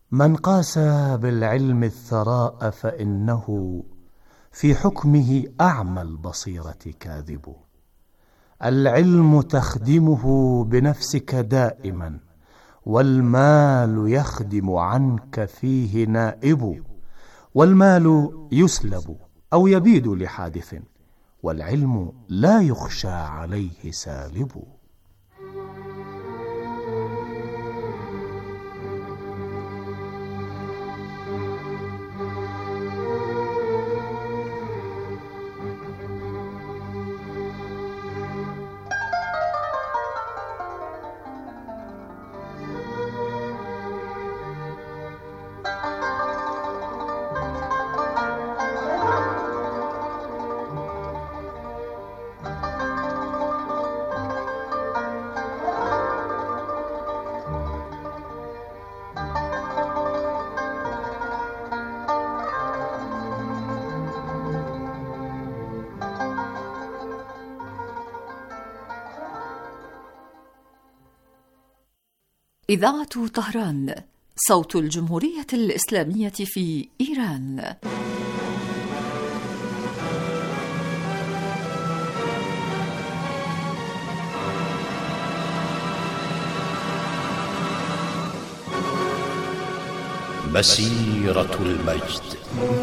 من قاس بالعلم الثراء فإنه في حكمه أعمى البصيرة كاذب. العلم تخدمه بنفسك دائما، والمال يخدم عنك فيه نائب. والمال يسلب أو يبيد لحادث، والعلم لا يخشى عليه سالب. إذاعة طهران، صوت الجمهورية الإسلامية في إيران. مسيرة المجد.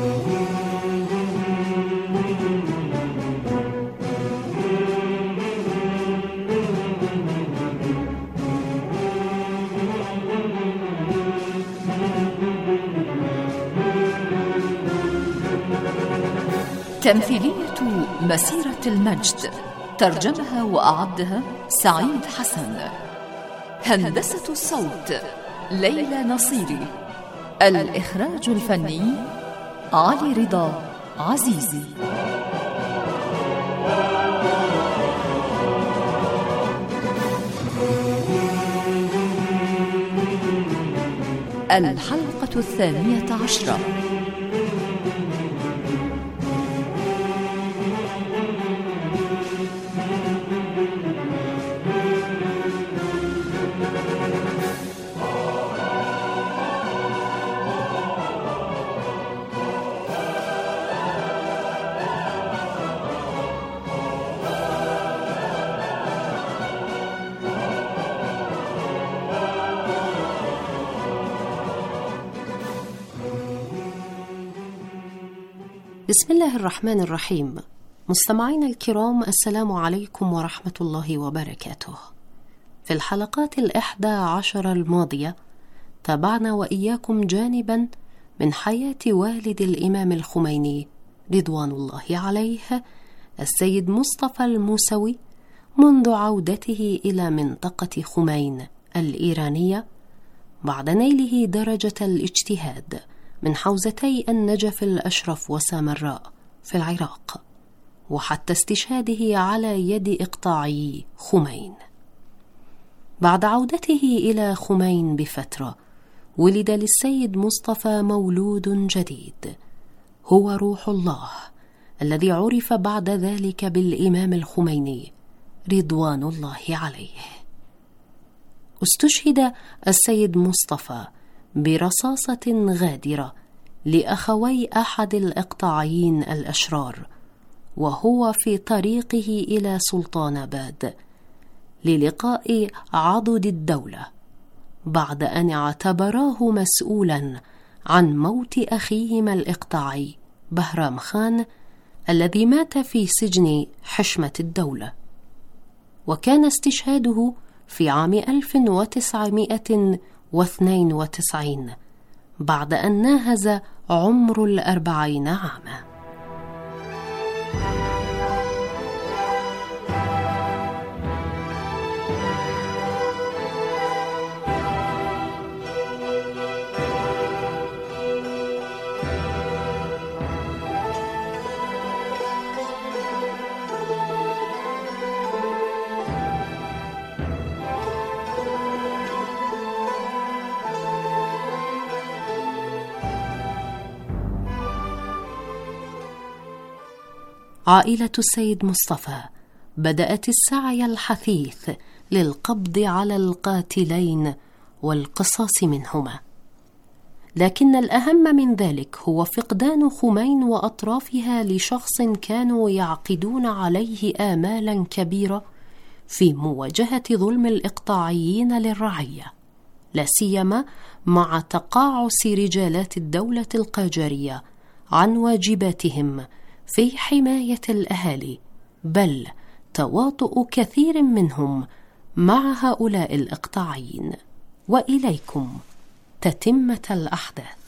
تمثيلية مسيرة المجد، ترجمها وأعدها سعيد حسن. هندسة الصوت ليلى نصيري. الإخراج الفني علي رضا عزيزي. الحلقة 12. بسم الله الرحمن الرحيم. مستمعينا الكرام، السلام عليكم ورحمة الله وبركاته. في الحلقات 11 الماضية تابعنا وإياكم جانبا من حياة والد الإمام الخميني رضوان الله عليه، السيد مصطفى الموسوي، منذ عودته إلى منطقة خمين الإيرانية بعد نيله درجة الاجتهاد من حوزتي النجف الأشرف وسامراء في العراق، وحتى استشهاده على يد إقطاعي خمين. بعد عودته إلى خمين بفترة ولد للسيد مصطفى مولود جديد، هو روح الله الذي عرف بعد ذلك بالإمام الخميني رضوان الله عليه. استشهد السيد مصطفى برصاصة غادرة لأخوي أحد الإقطاعيين الأشرار، وهو في طريقه إلى سلطاناباد للقاء عضد الدولة، بعد أن اعتبراه مسؤولا عن موت أخيهما الإقطاعي بهرام خان الذي مات في سجن حشمة الدولة. وكان استشهاده في عام 1992 بعد أن ناهز عمر 40 عاما. عائلة السيد مصطفى بدأت السعي الحثيث للقبض على القاتلين والقصاص منهما. لكن الأهم من ذلك هو فقدان خمين وأطرافها لشخص كانوا يعقدون عليه آمالا كبيرة في مواجهة ظلم الإقطاعيين للرعية، لا سيما مع تقاعس رجالات الدولة القاجارية عن واجباتهم في حماية الأهالي، بل تواطؤ كثير منهم مع هؤلاء الإقطاعيين. وإليكم تتمة الأحداث.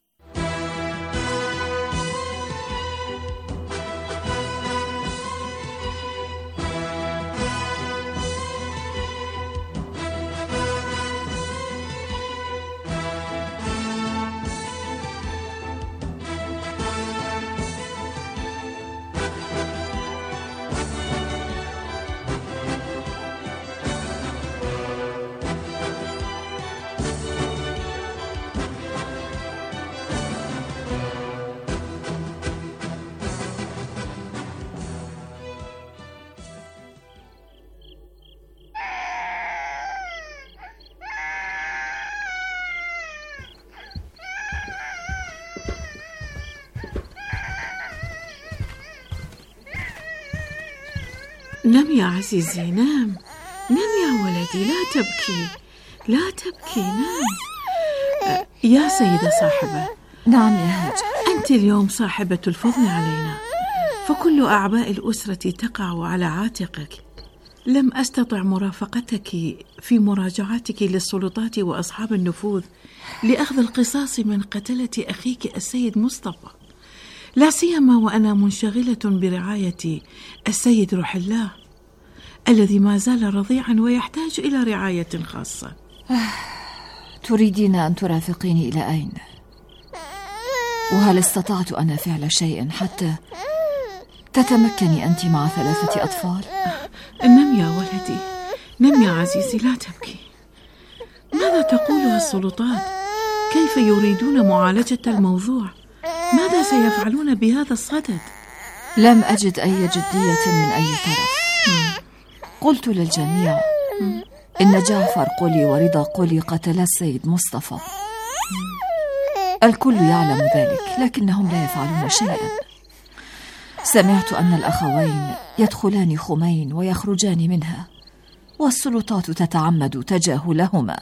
نم يا عزيزي، نام يا ولدي، لا تبكي لا تبكي، نام. يا سيدة صاحبة. نعم يا هاجر. أنت اليوم صاحبة الفضل علينا، فكل أعباء الأسرة تقع على عاتقك. لم أستطع مرافقتك في مراجعتك للسلطات وأصحاب النفوذ لأخذ القصاص من قتلة أخيك السيد مصطفى، لا سيما وأنا منشغلة برعاية السيد روح الله الذي ما زال رضيعا ويحتاج إلى رعاية خاصة. تريدين أن ترافقيني إلى أين؟ وهل استطعت أنا فعل شيء حتى تتمكني أنت مع 3 أطفال؟ نم يا ولدي، نم يا عزيزي، لا تبكي. ماذا تقولها السلطات؟ كيف يريدون معالجة الموضوع؟ ماذا سيفعلون بهذا الصدد؟ لم أجد أي جدية من أي طرف. قلت للجميع إن جعفر قولي ورضا قولي قتل السيد مصطفى. الكل يعلم ذلك، لكنهم لا يفعلون شيئا. سمعت أن الأخوين يدخلان خمين ويخرجان منها، والسلطات تتعمد تجاهلهما.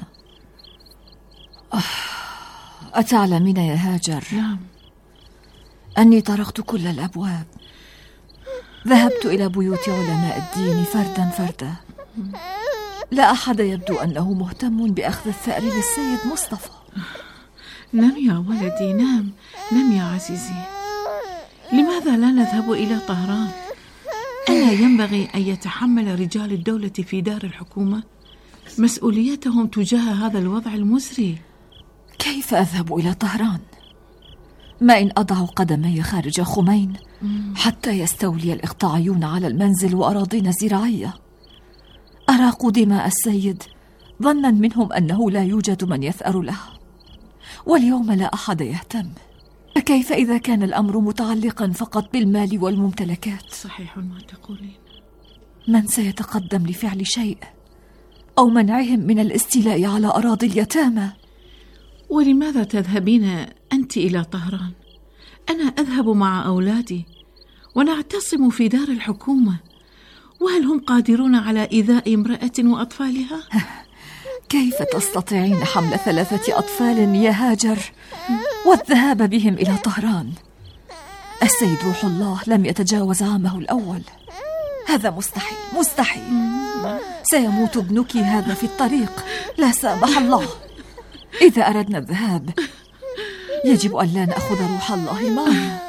أتعلمين يا هاجر أني طرقت كل الأبواب، ذهبت إلى بيوت علماء الدين فردا فردا، لا أحد يبدو أنه مهتم بأخذ الثأر للسيد مصطفى. نم يا ولدي، نم يا عزيزي. لماذا لا نذهب إلى طهران؟ ألا ينبغي أن يتحمل رجال الدولة في دار الحكومة مسؤوليتهم تجاه هذا الوضع المزري؟ كيف أذهب إلى طهران؟ ما إن أضع قدمي خارج خمين حتى يستولي الإقطاعيون على المنزل وأراضينا الزراعية. أراقوا دماء السيد ظنا منهم أنه لا يوجد من يثأر له، واليوم لا أحد يهتم. فكيف إذا كان الأمر متعلقا فقط بالمال والممتلكات؟ صحيح ما تقولين. من سيتقدم لفعل شيء أو منعهم من الاستيلاء على أراضي اليتامى؟ ولماذا تذهبين أنت إلى طهران؟ أنا أذهب مع أولادي ونعتصم في دار الحكومة، وهل هم قادرون على إيذاء امرأة وأطفالها؟ كيف تستطيعين حمل 3 أطفال يا هاجر والذهاب بهم إلى طهران؟ السيد روح الله لم يتجاوز عامه الأول. هذا مستحيل. سيموت ابنك هذا في الطريق، لا سامح الله. إذا أردنا الذهاب يجب أن لا نأخذ روح الله معنا.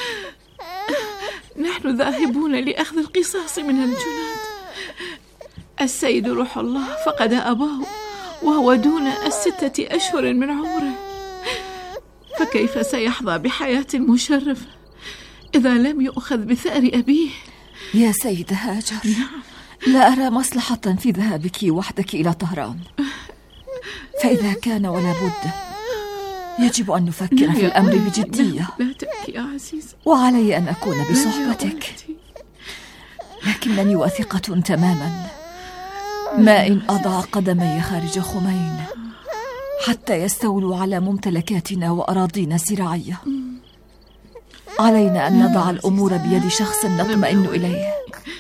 نحن ذاهبون لأخذ القصاص من الجنود. السيد روح الله فقد أباه وهو دون 6 أشهر من عمره، فكيف سيحظى بحياة مشرفة إذا لم يؤخذ بثأر أبيه؟ يا سيدة هاجر، لا أرى مصلحة في ذهابك وحدك إلى طهران، فإذا كان ولا بد يجب أن نفكر في الأمر بجدية. لا تبكي يا عزيز، وعلي أن أكون بصحبتك، لكنني واثقة تماما ما إن أضع قدمي خارج خمين حتى يستولوا على ممتلكاتنا وأراضينا الزراعية. علينا أن نضع الأمور بيد شخص نطمئن إليه.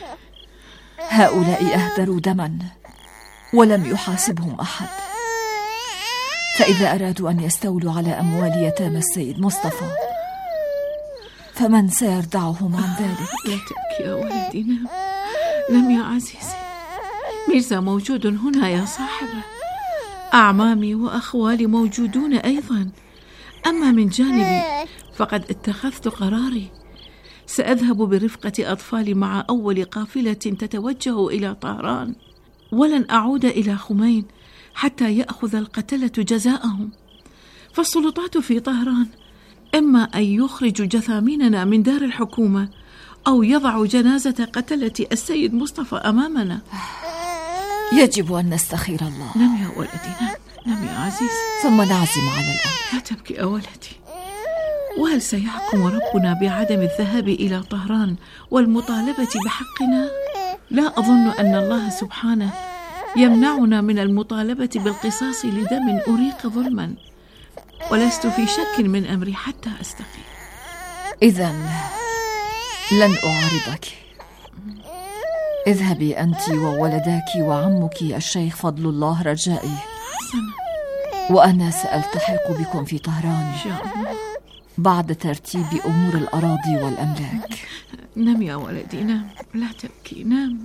هؤلاء أهدروا دما ولم يحاسبهم أحد، فإذا أرادوا أن يستولوا على أموال يتامى السيد مصطفى فمن سيردعهم عن ذلك؟ لا تبكي يا ولدي، نم يا عزيزي. ميرزا موجود هنا يا صاحبه، أعمامي وأخوالي موجودون أيضا. أما من جانبي فقد اتخذت قراري، سأذهب برفقة أطفالي مع أول قافلة تتوجه إلى طهران، ولن أعود إلى خمين حتى يأخذ القتلة جزاءهم. فالسلطات في طهران إما أن يخرجوا جثاميننا من دار الحكومة أو يضعوا جنازة قتلة السيد مصطفى أمامنا. يجب أن نستخير الله. نم يا ولدي، نم يا عزيز، ثم نعزم على الأمر. لا تبكي يا ولدي. وهل سيحكم ربنا بعدم الذهاب إلى طهران والمطالبة بحقنا؟ لا أظن أن الله سبحانه يمنعنا من المطالبة بالقصاص لدم أريق ظلما، ولست في شك من أمري حتى أستقيم. إذن لن أعارضك. اذهبي أنت وولداك وعمك الشيخ فضل الله رجائي، وأنا سألتحق بكم في طهران إن شاء الله بعد ترتيب أمور الأراضي والأملاك. نم يا ولدي، نم، لا تبكي، نم.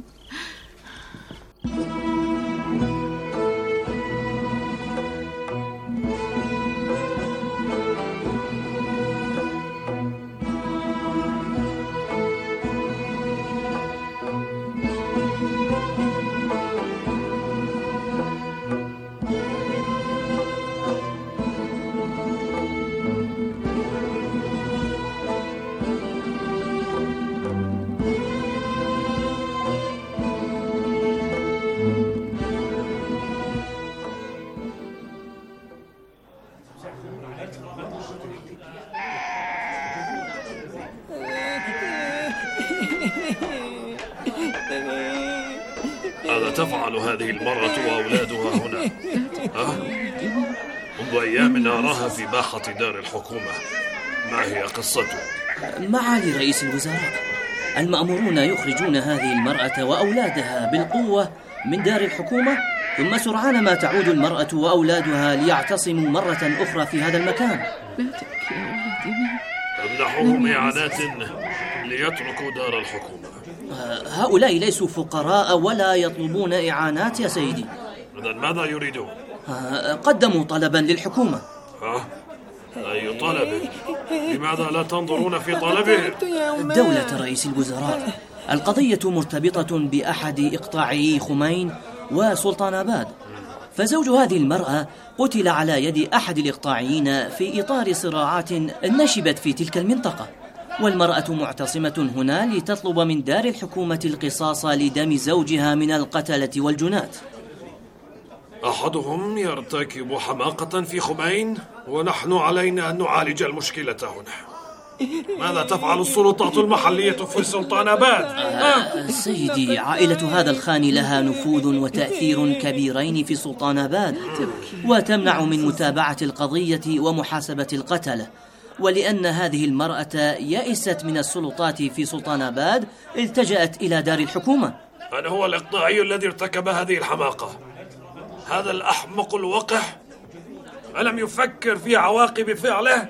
ماذا تفعل هذه المرأة وأولادها هنا؟ منذ أيام أراها في باحة دار الحكومة. ما هي قصته؟ معالي رئيس الوزراء، المأمورون يخرجون هذه المرأة وأولادها بالقوة من دار الحكومة، ثم سرعان ما تعود المرأة وأولادها ليعتصموا مرة أخرى في هذا المكان. لا تبكي يا ولدي. تمنحهم إعانات ليتركوا دار الحكومة. هؤلاء ليسوا فقراء ولا يطلبون إعانات يا سيدي. إذن ماذا يريدون؟ قدموا طلبا للحكومة. أي طلب؟ لماذا لا تنظرون في طلبهم؟ دولة رئيس الوزراء، القضية مرتبطة بأحد إقطاعي خمين وسلطان آباد، فزوج هذه المرأة قتل على يد أحد الإقطاعيين في إطار صراعات نشبت في تلك المنطقة، والمرأة معتصمة هنا لتطلب من دار الحكومة القصاص لدم زوجها من القتلة والجنات. أحدهم يرتكب حماقة في خمين، ونحن علينا أن نعالج المشكلة هنا. ماذا تفعل السلطات المحلية في سلطان آباد؟ سيدي، عائلة هذا الخان لها نفوذ وتأثير كبيرين في سلطان آباد، وتمنع من متابعة القضية ومحاسبة القتلة. ولأن هذه المرأة يئست من السلطات في سلطان آباد، التجأت إلى دار الحكومة. من هو الإقطاعي الذي ارتكب هذه الحماقة؟ هذا الأحمق الوقح ألم يفكر في عواقب فعله؟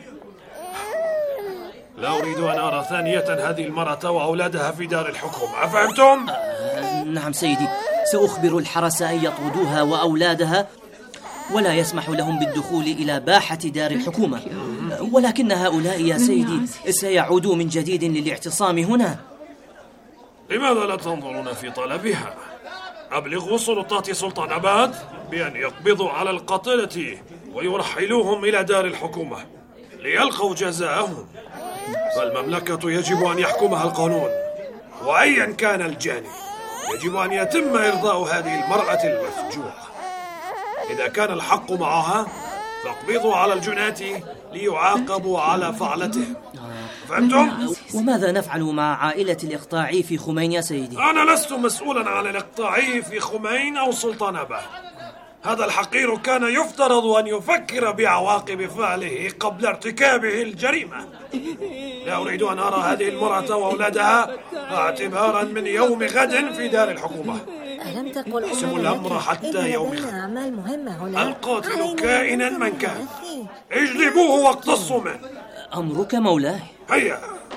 لا أريد أن أرى ثانية هذه المرأة وأولادها في دار الحكومة، أفهمتم؟ نعم سيدي، سأخبر الحرس أن يطردوها وأولادها، ولا يسمح لهم بالدخول إلى باحة دار الحكومة. ولكن هؤلاء يا سيدي سيعودوا من جديد للاعتصام هنا. لماذا لا تنظرون في طلبها؟ أبلغوا سلطات سلطان آباد بأن يقبضوا على القتلة ويرحلوهم إلى دار الحكومة ليلقوا جزاءهم. فالمملكة يجب أن يحكمها القانون، وأيا كان الجاني يجب أن يتم إرضاء هذه المرأة المفجوعة. إذا كان الحق معها فاقبضوا على الجنات ليعاقبوا على فعلتهم. فهمتم؟ وماذا نفعل مع عائلة الإقطاعي في خمين يا سيدي؟ أنا لست مسؤولا عن الإقطاعي في خمين أو سلطان آباد. هذا الحقير كان يفترض أن يفكر بعواقب فعله قبل ارتكابه الجريمة. لا أريد أن أرى هذه المرأة وأولادها اعتبارا من يوم غد في دار الحكومة. ألم تقل اقسموا الأمر حتى يوم غد. أعمال مهمة هنا. القاتل كائنا من كان، اجلبوه واقتصوا منه. أمرك مولاي. هيا.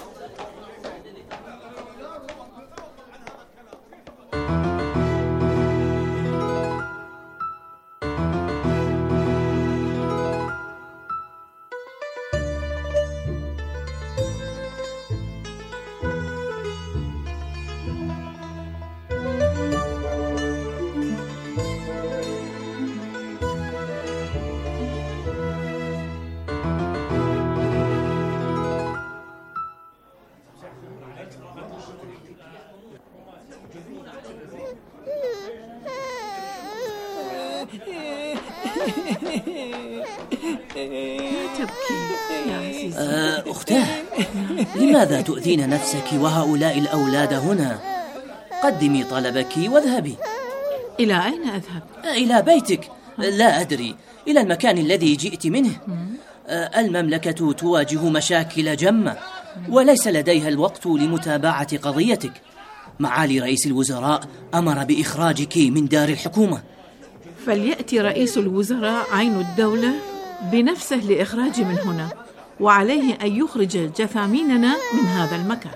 لا تبكي يا عزيزي. أختاه، لماذا تؤذين نفسك وهؤلاء الأولاد هنا؟ قدمي طلبك واذهبي. إلى أين أذهب؟ إلى بيتك. لا أدري، إلى المكان الذي جئت منه. المملكة تواجه مشاكل جمة، وليس لديها الوقت لمتابعة قضيتك. معالي رئيس الوزراء أمر بإخراجك من دار الحكومة. فليأتي رئيس الوزراء عين الدولة بنفسه لإخراجي من هنا، وعليه أن يخرج جثاميننا من هذا المكان.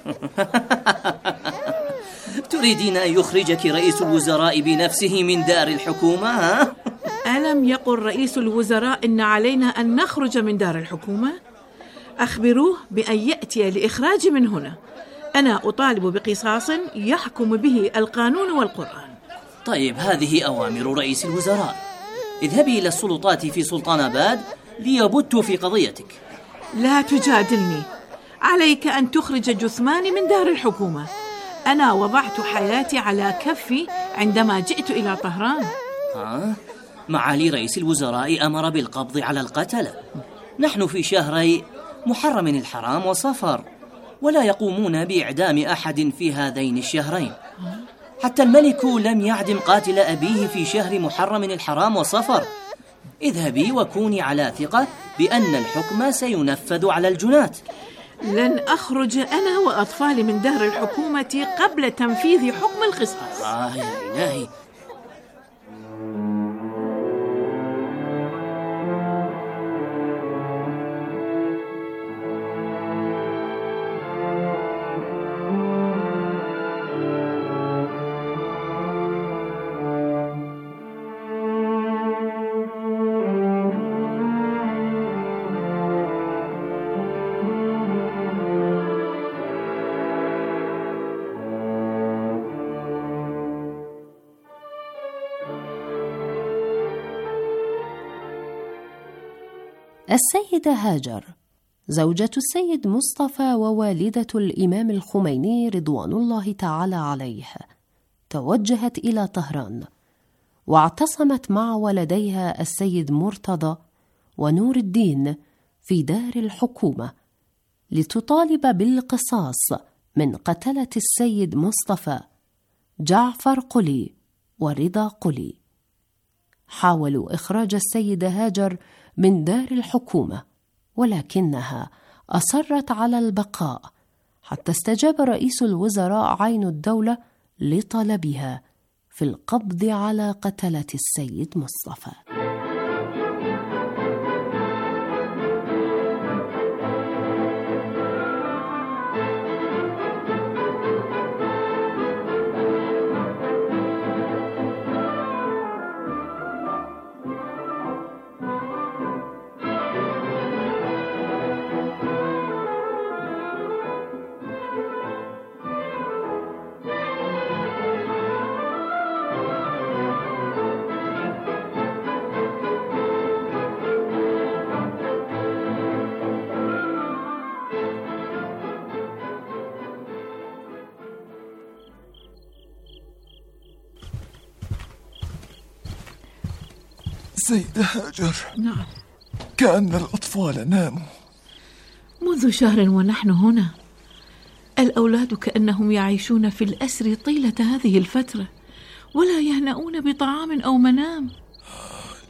تريدين أن يخرجك رئيس الوزراء بنفسه من دار الحكومة؟ ها؟ ألم يقل رئيس الوزراء إن علينا أن نخرج من دار الحكومة؟ أخبروه بأن يأتي لإخراجي من هنا. أنا أطالب بقصاص يحكم به القانون والقرآن. طيب، هذه أوامر رئيس الوزراء. اذهبي إلى السلطات في سلطان آباد ليبتوا في قضيتك. لا تجادلني، عليك أن تخرج جثماني من دار الحكومة. أنا وضعت حياتي على كفي عندما جئت إلى طهران. معالي رئيس الوزراء أمر بالقبض على القتلة. نحن في شهري محرم الحرام وصفر، ولا يقومون بإعدام أحد في هذين الشهرين. حتى الملك لم يعدم قاتل أبيه في شهر محرم الحرام وصفر. اذهبي وكوني على ثقة بأن الحكم سينفذ على الجنات. لن أخرج أنا وأطفالي من دار الحكومة قبل تنفيذ حكم القصاص. يا إلهي. السيدة هاجر زوجة السيد مصطفى ووالدة الإمام الخميني رضوان الله تعالى عليه توجهت إلى طهران، واعتصمت مع ولديها السيد مرتضى ونور الدين في دار الحكومة لتطالب بالقصاص من قتلة السيد مصطفى جعفر قلي ورضا قلي. حاولوا إخراج السيدة هاجر من دار الحكومة، ولكنها أصرت على البقاء حتى استجاب رئيس الوزراء عين الدولة لطلبها في القبض على قتلة السيد مصطفى. سيدة هاجر. نعم. كأن الأطفال ناموا منذ شهر ونحن هنا. الأولاد كأنهم يعيشون في الأسر طيلة هذه الفترة، ولا يهنؤون بطعام أو منام.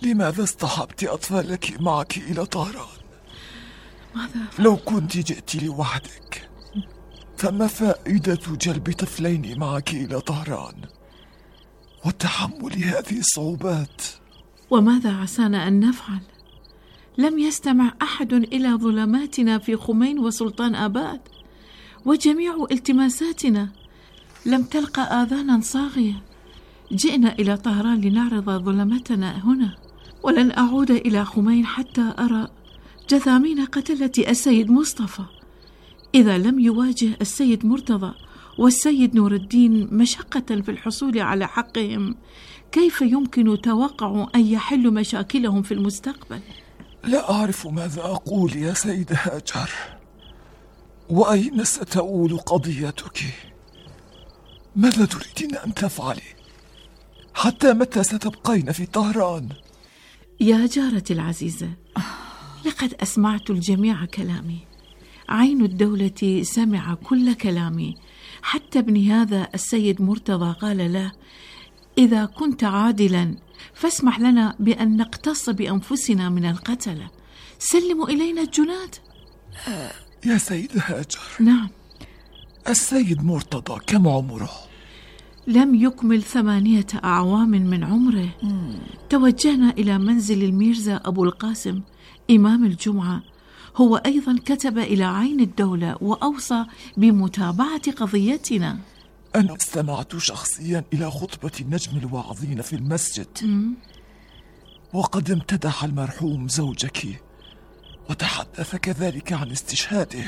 لماذا اصطحبت أطفالك معك إلى طهران؟ ماذا؟ لو كنت جئت لوحدك فما فائدة جلب طفلين معك إلى طهران وتحمل هذه الصعوبات؟ وماذا عسانا أن نفعل؟ لم يستمع أحد إلى ظلماتنا في خمين وسلطان آباد، وجميع التماساتنا لم تلقى آذانا صاغية. جئنا إلى طهران لنعرض ظلمتنا هنا، ولن أعود إلى خمين حتى أرى جثامين قتلة السيد مصطفى. إذا لم يواجه السيد مرتضى والسيد نور الدين مشقة في الحصول على حقهم، كيف يمكن توقع أن يحلوا مشاكلهم في المستقبل؟ لا أعرف ماذا أقول يا سيدة هاجر، وأين ستؤول قضيتك؟ ماذا تريدين أن تفعلي؟ حتى متى ستبقين في طهران؟ يا جارتي العزيزة، لقد أسمعت الجميع كلامي. عين الدولة سمع كل كلامي، حتى ابن هذا السيد مرتضى قال له: إذا كنت عادلا فاسمح لنا بأن نقتص بأنفسنا من القتلة، سلموا إلينا الجناد. يا سيدة هاجر. نعم. السيد مرتضى كم عمره؟ لم يكمل 8 أعوام من عمره. توجهنا إلى منزل الميرزا أبو القاسم إمام الجمعة، هو أيضا كتب إلى عين الدولة وأوصى بمتابعة قضيتنا. أنا استمعت شخصيا إلى خطبة النجم الواعظين في المسجد، وقد امتدح المرحوم زوجك وتحدث كذلك عن استشهاده.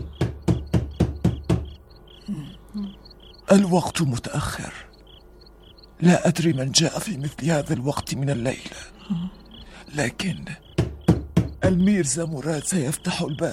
الوقت متأخر، لا أدري من جاء في مثل هذا الوقت من الليل، لكن الميرزا مراد سيفتح الباب.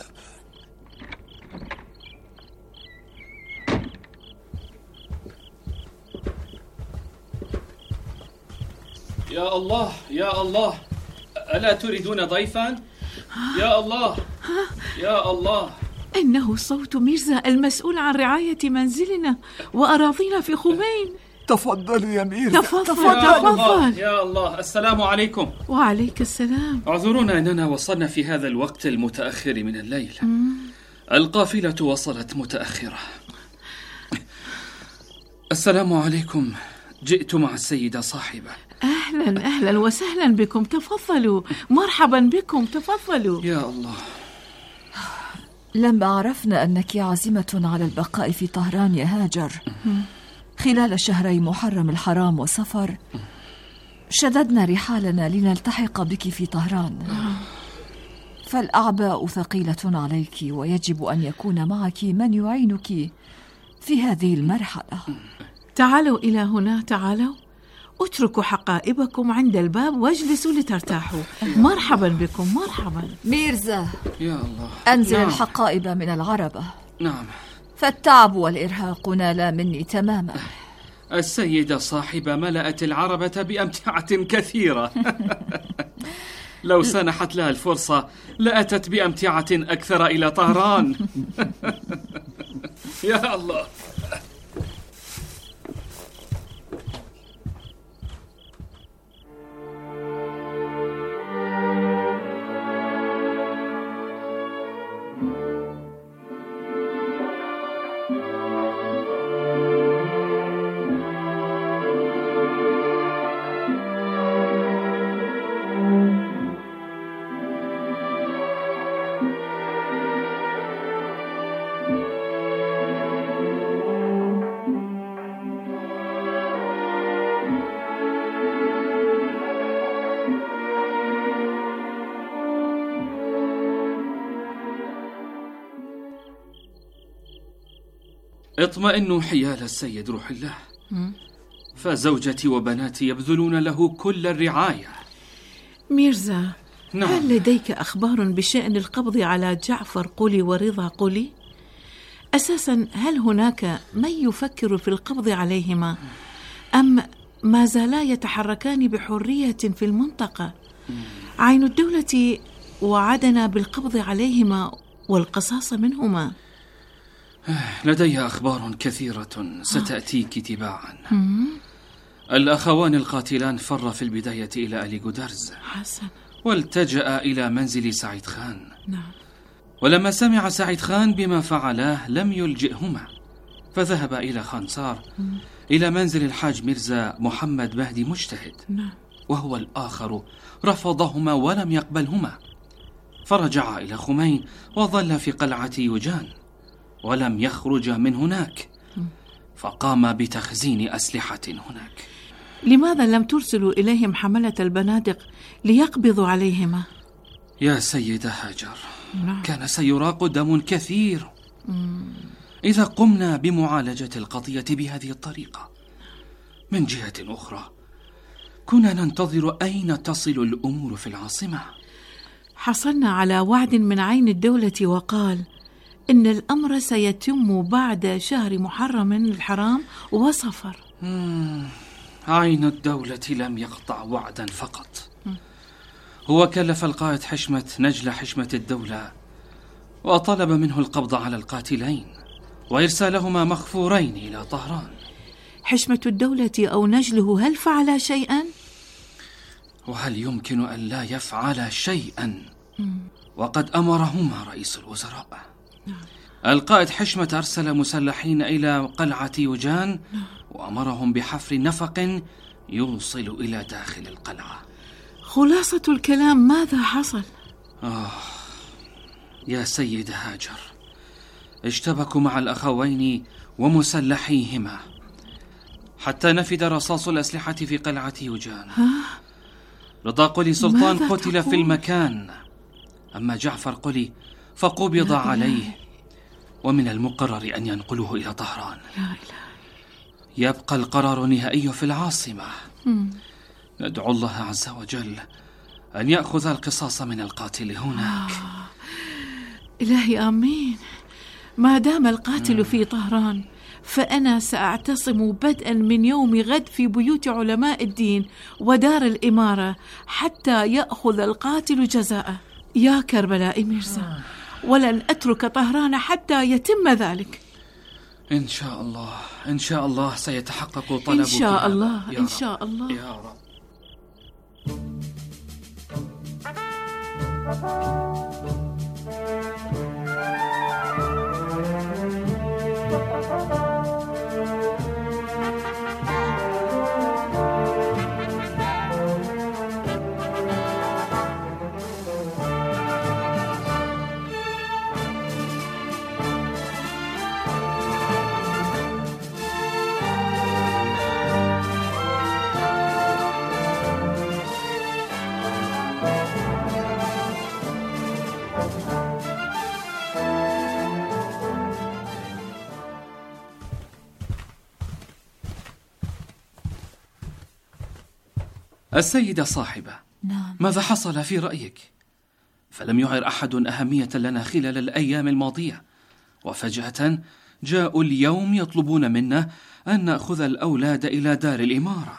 يا الله يا الله، ألا تريدون ضيفا؟ يا الله يا الله، إنه صوت ميرزا المسؤول عن رعاية منزلنا وأراضينا في خمين. تفضل يا ميرزا. تفضل. يا الله، السلام عليكم. وعليك السلام. اعذرونا أننا وصلنا في هذا الوقت المتأخر من الليل. القافلة وصلت متأخرة. السلام عليكم، جئت مع السيدة صاحبة. أهلا وسهلا بكم، تفضلوا. مرحبا بكم، تفضلوا. يا الله، لما عرفنا أنك عازمة على البقاء في طهران يا هاجر خلال شهري محرم الحرام وصفر، شددنا رحالنا لنلتحق بك في طهران. فالأعباء ثقيلة عليك، ويجب أن يكون معك من يعينك في هذه المرحلة. تعالوا إلى هنا، تعالوا. اتركوا حقائبكم عند الباب واجلسوا لترتاحوا. مرحبا بكم، مرحبا. ميرزا، يا الله، أنزل الحقائب من العربة. نعم. فالتعب والإرهاق نالا مني تماما. السيدة صاحبة ملأت العربة بأمتعة كثيرة. لو سنحت لها الفرصة لأتت بأمتعة أكثر إلى طهران. يا الله. اطمئنوا حيال السيد روح الله، فزوجتي وبناتي يبذلون له كل الرعاية. ميرزا، نعم. هل لديك أخبار بشأن القبض على جعفر قولي ورضا قولي؟ أساسا هل هناك من يفكر في القبض عليهما، أم ما زالا يتحركان بحرية في المنطقة؟ عين الدولة وعدنا بالقبض عليهما والقصاص منهما. لدي أخبار كثيرة ستأتيك تباعا. الأخوان القاتلان فرا في البداية إلى آل جودرز حسن، والتجأ إلى منزل سعيد خان. نعم. ولما سمع سعيد خان بما فعلاه لم يلجئهما، فذهب إلى خانسار إلى منزل الحاج ميرزا محمد مهدي مجتهد، نعم. وهو الآخر رفضهما ولم يقبلهما، فرجع إلى خمين وظل في قلعة يوجان ولم يخرج من هناك، فقام بتخزين أسلحة هناك. لماذا لم ترسلوا إليهم حملة البنادق ليقبضوا عليهما؟ يا سيدة هاجر، نعم. كان سيراق دم كثير إذا قمنا بمعالجة القضية بهذه الطريقة. من جهة أخرى كنا ننتظر أين تصل الأمور في العاصمة. حصلنا على وعد من عين الدولة وقال إن الأمر سيتم بعد شهر محرم الحرام وصفر. عين الدولة لم يقطع وعدا فقط، هو كلف القائد حشمة نجل حشمة الدولة وطلب منه القبض على القاتلين وإرسالهما مخفورين إلى طهران. حشمة الدولة أو نجله هل فعل شيئا؟ وهل يمكن أن لا يفعل شيئا وقد أمرهما رئيس الوزراء؟ القائد حشمة أرسل مسلحين إلى قلعة يوجان وأمرهم بحفر نفق يوصل إلى داخل القلعة. خلاصة الكلام ماذا حصل؟ يا سيدة هاجر، اشتبكوا مع الأخوين ومسلحيهما حتى نفد رصاص الأسلحة في قلعة يوجان. رضا قلي سلطان قتل في المكان، أما جعفر قلي فقبض عليه، ومن المقرر أن ينقلوه إلى طهران. يبقى القرار النهائي في العاصمة. ندعو الله عز وجل أن يأخذ القصاص من القاتل هناك. إلهي آمين. ما دام القاتل في طهران فأنا سأعتصم بدءا من يوم غد في بيوت علماء الدين ودار الإمارة حتى يأخذ القاتل جزاءه. يا كربلاء ميرزا، ولن أترك طهران حتى يتم ذلك. إن شاء الله، إن شاء الله سيتحقق طلبك. إن شاء الله، إن شاء الله يا رب. السيدة صاحبة، نعم. ماذا حصل في رأيك؟ فلم يعر أحد أهمية لنا خلال الأيام الماضية، وفجأة جاءوا اليوم يطلبون منا أن نأخذ الأولاد إلى دار الإمارة.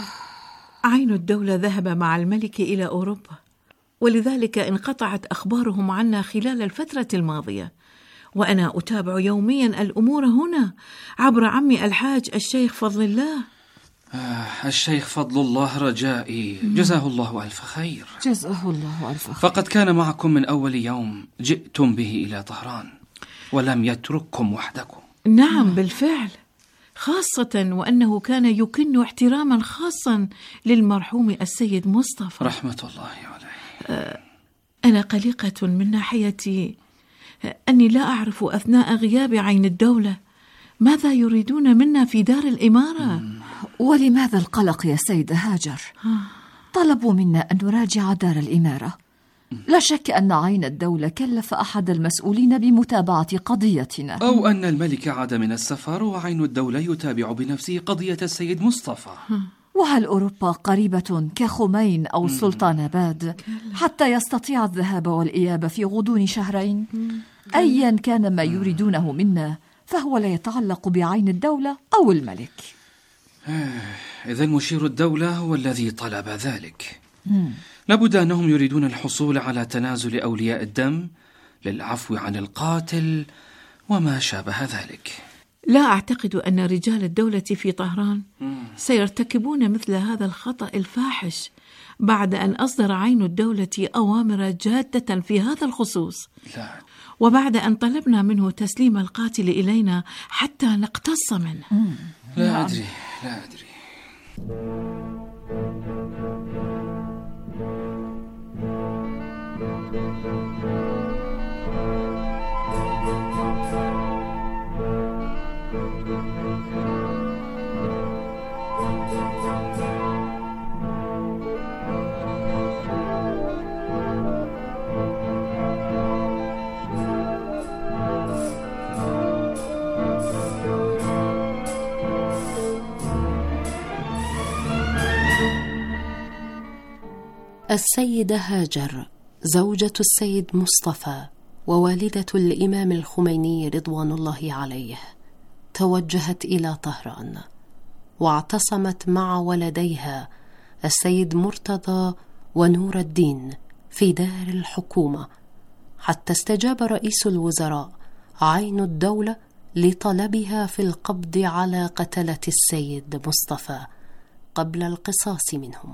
عين الدولة ذهب مع الملك إلى أوروبا، ولذلك انقطعت أخبارهم عنا خلال الفترة الماضية، وأنا أتابع يوميا الأمور هنا عبر عمي الحاج الشيخ فضل الله. الشيخ فضل الله رجائي، جزاه الله ألف خير. جزاه الله ألف خير. فقد كان معكم من أول يوم جئتم به إلى طهران ولم يترككم وحدكم. نعم بالفعل، خاصة وأنه كان يكن احتراما خاصا للمرحوم السيد مصطفى رحمة الله عليه. أنا قلقة من ناحيتي أني لا أعرف أثناء غياب عين الدولة ماذا يريدون منا في دار الإمارة. ولماذا القلق يا سيدة هاجر؟ طلبوا منا أن نراجع دار الإمارة. لا شك أن عين الدولة كلف أحد المسؤولين بمتابعة قضيتنا، أو أن الملك عاد من السفر وعين الدولة يتابع بنفسه قضية السيد مصطفى. وهل أوروبا قريبة كخمين أو سلطاناباد حتى يستطيع الذهاب والإياب في غضون شهرين؟ أيا كان ما يريدونه منا فهو لا يتعلق بعين الدولة أو الملك. إذن مشير الدولة هو الذي طلب ذلك. لابد أنهم يريدون الحصول على تنازل أولياء الدم للعفو عن القاتل وما شابه ذلك. لا أعتقد أن رجال الدولة في طهران سيرتكبون مثل هذا الخطأ الفاحش بعد أن أصدر عين الدولة أوامر جادة في هذا الخصوص. لا. وبعد أن طلبنا منه تسليم القاتل إلينا حتى نقتص منه. لا أدري. السيدة هاجر زوجة السيد مصطفى ووالدة الإمام الخميني رضوان الله عليه توجهت إلى طهران واعتصمت مع ولديها السيد مرتضى ونور الدين في دار الحكومة حتى استجاب رئيس الوزراء عين الدولة لطلبها في القبض على قتلة السيد مصطفى قبل القصاص منهم.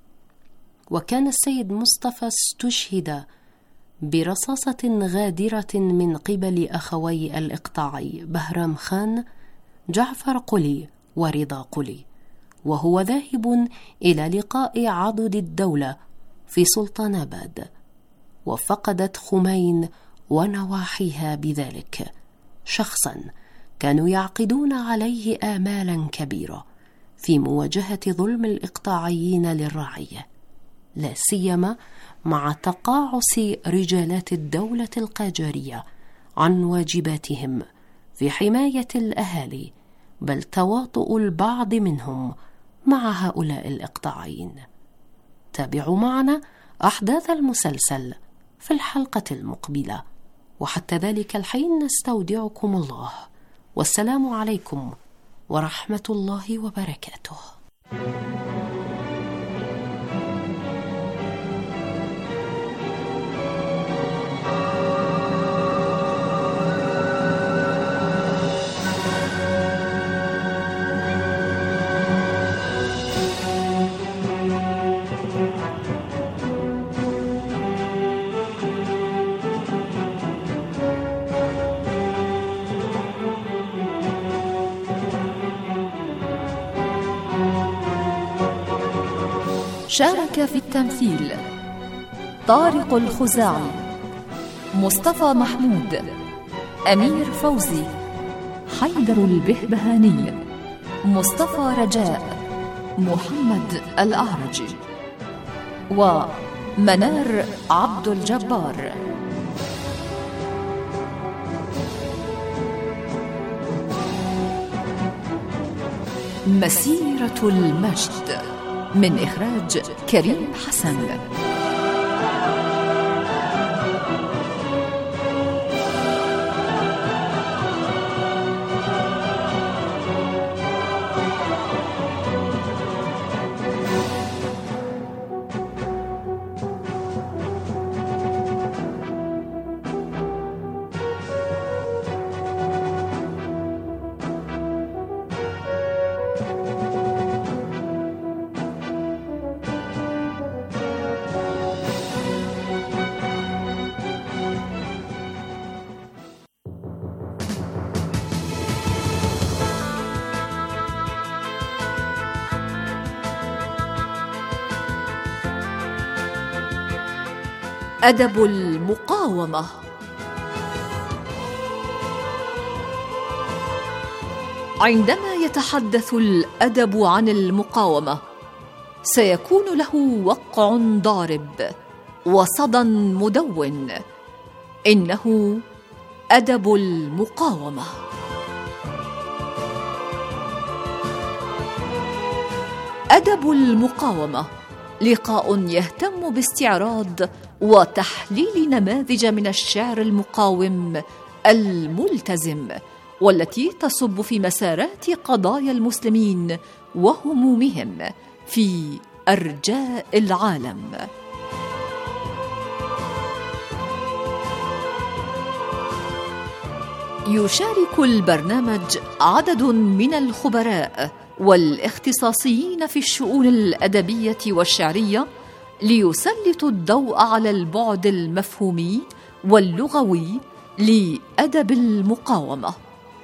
وكان السيد مصطفى استشهد برصاصة غادرة من قبل أخوي الإقطاعي بهرام خان جعفر قلي ورضا قلي، وهو ذاهب إلى لقاء عضد الدولة في سلطاناباد. وفقدت خمين ونواحيها بذلك شخصا كانوا يعقدون عليه آمالا كبيرة في مواجهة ظلم الإقطاعيين للرعية، لا سيما مع تقاعس رجالات الدولة القاجارية عن واجباتهم في حماية الأهالي، بل تواطؤ البعض منهم مع هؤلاء الإقطاعيين. تابعوا معنا أحداث المسلسل في الحلقة المقبلة، وحتى ذلك الحين نستودعكم الله، والسلام عليكم ورحمة الله وبركاته. شارك في التمثيل طارق الخزاعي، مصطفى محمود، أمير فوزي، حيدر البهبهاني، مصطفى رجاء، محمد الأعرجي، ومنار عبد الجبار. مسيرة المجد من إخراج كريم حسن. أدب المقاومة. عندما يتحدث الأدب عن المقاومة سيكون له وقع ضارب وصدى مدون. إنه أدب المقاومة. أدب المقاومة لقاء يهتم باستعراض وتحليل نماذج من الشعر المقاوم الملتزم، والتي تصب في مسارات قضايا المسلمين وهمومهم في أرجاء العالم. يشارك البرنامج عدد من الخبراء والاختصاصيين في الشؤون الأدبية والشعرية ليسلطوا الضوء على البعد المفهومي واللغوي لأدب المقاومة.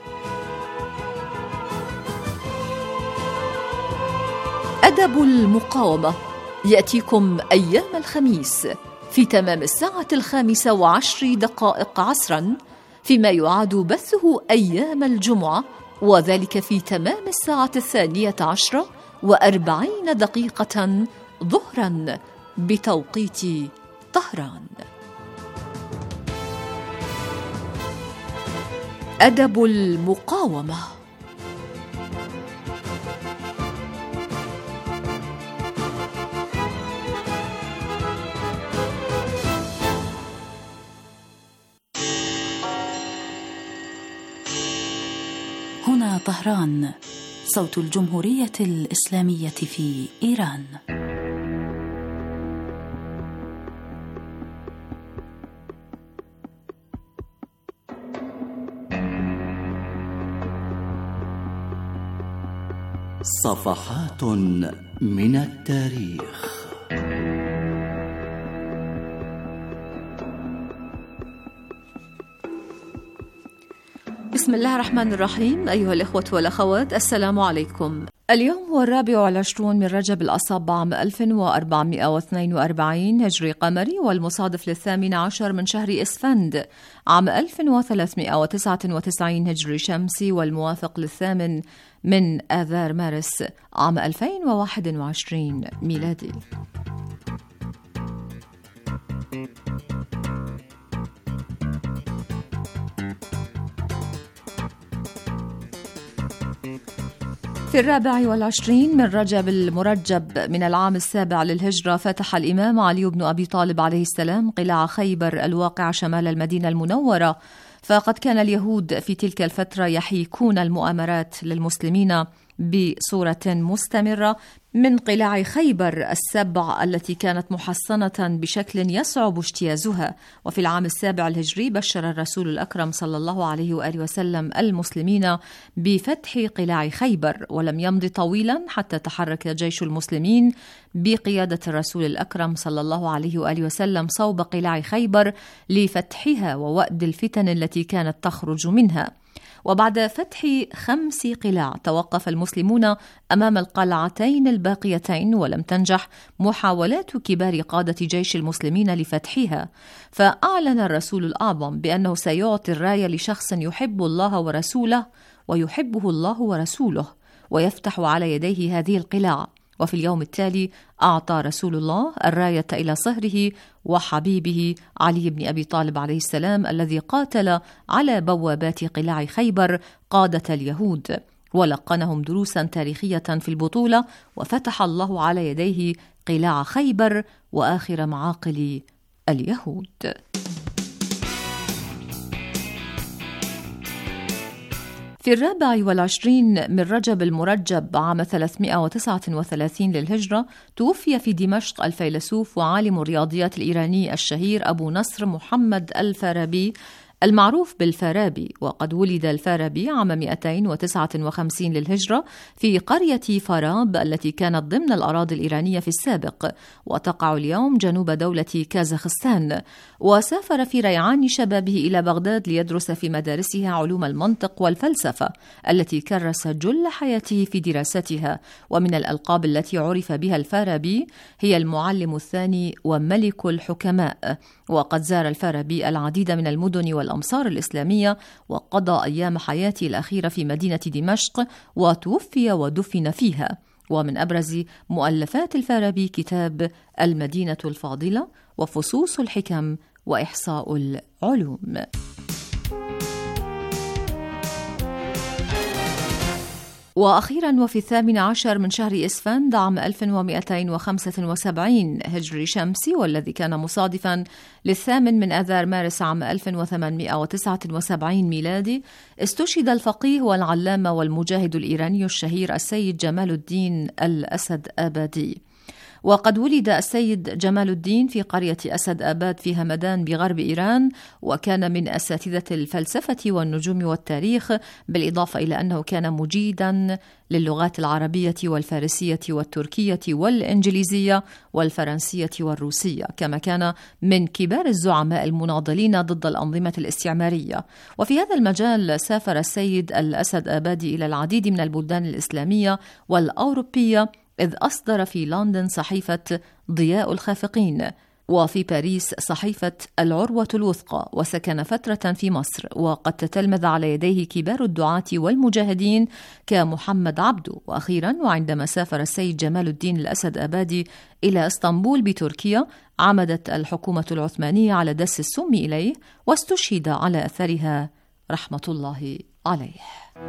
أدب المقاومة يأتيكم أيام الخميس في تمام 5:10 عصراً، فيما يعاد بثه أيام الجمعة، وذلك في تمام 12:40 ظهراً بتوقيت طهران. أدب المقاومة. هنا طهران، صوت الجمهورية الإسلامية في إيران. صفحات من التاريخ. بسم الله الرحمن الرحيم. أيها الإخوة والأخوات، السلام عليكم. اليوم هو 24 من رجب الأصب عام 1442 هجري قمري، والمصادف 18 من شهر إسفند عام 1399 هجري شمسي، والموافق 8 من آذار مارس عام 2021 ميلادي. في 24 من رجب المرجب من العام 7 للهجرة فتح الإمام علي بن أبي طالب عليه السلام قلاع خيبر الواقع شمال المدينة المنورة، فقد كان اليهود في تلك الفترة يحيكون المؤامرات للمسلمين بصورة مستمرة من قلاع خيبر السبع التي كانت محصنة بشكل يصعب اجتيازها. وفي العام 7 الهجري بشر الرسول الأكرم صلى الله عليه وآله وسلم المسلمين بفتح قلاع خيبر، ولم يمض طويلا حتى تحرك جيش المسلمين بقيادة الرسول الأكرم صلى الله عليه وآله وسلم صوب قلاع خيبر لفتحها ووأد الفتن التي كانت تخرج منها. وبعد فتح 5 قلاع توقف المسلمون أمام القلعتين الباقيتين، ولم تنجح محاولات كبار قادة جيش المسلمين لفتحها، فأعلن الرسول الأعظم بأنه سيعطي الراية لشخص يحب الله ورسوله ويحبه الله ورسوله ويفتح على يديه هذه القلاع. وفي اليوم التالي أعطى رسول الله الراية إلى صهره وحبيبه علي بن أبي طالب عليه السلام، الذي قاتل على بوابات قلاع خيبر قادة اليهود ولقنهم دروسا تاريخية في البطولة، وفتح الله على يديه قلاع خيبر وآخر معاقل اليهود. في 24 من رجب المرجب عام 339 للهجرة توفي في دمشق الفيلسوف وعالم الرياضيات الإيراني الشهير أبو نصر محمد الفارابي المعروف بالفارابي. وقد ولد الفارابي عام 259 للهجرة في قرية فاراب التي كانت ضمن الأراضي الإيرانية في السابق، وتقع اليوم جنوب دولة كازاخستان. وسافر في ريعان شبابه إلى بغداد ليدرس في مدارسها علوم المنطق والفلسفة التي كرس جل حياته في دراستها. ومن الألقاب التي عرف بها الفارابي هي المعلم الثاني وملك الحكماء. وقد زار الفارابي العديد من المدن والأمصار الإسلامية، وقضى أيام حياته الأخيرة في مدينة دمشق، وتوفي ودفن فيها. ومن أبرز مؤلفات الفارابي كتاب المدينة الفاضلة وفصوص الحكم وإحصاء العلوم. وأخيرا وفي 18 من شهر إسفند عام 1275 هجري شمسي، والذي كان مصادفا 8 من آذار مارس عام 1879 ميلادي، استشهد الفقيه والعلامة والمجاهد الإيراني الشهير السيد جمال الدين الأسد آبادي. وقد ولد السيد جمال الدين في قرية أسد آباد في همدان بغرب إيران، وكان من أساتذة الفلسفة والنجوم والتاريخ، بالإضافة إلى أنه كان مجيدا للغات العربية والفارسية والتركية والإنجليزية والفرنسية والروسية، كما كان من كبار الزعماء المناضلين ضد الأنظمة الاستعمارية. وفي هذا المجال سافر السيد الأسد آبادي إلى العديد من البلدان الإسلامية والأوروبية، إذ أصدر في لندن صحيفة ضياء الخافقين، وفي باريس صحيفة العروة الوثقى، وسكن فترة في مصر، وقد تتلمذ على يديه كبار الدعاة والمجاهدين كمحمد عبده. وأخيرا، وعندما سافر السيد جمال الدين الأسد آبادي إلى اسطنبول بتركيا، عمدت الحكومة العثمانية على دس السم إليه، واستشهد على أثرها رحمة الله عليه.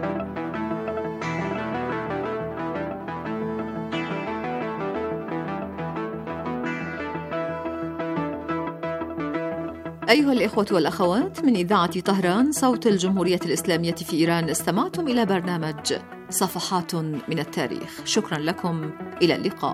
أيها الإخوة والأخوات، من إذاعة طهران صوت الجمهورية الإسلامية في إيران، استمعتم إلى برنامج صفحات من التاريخ. شكرا لكم، إلى اللقاء.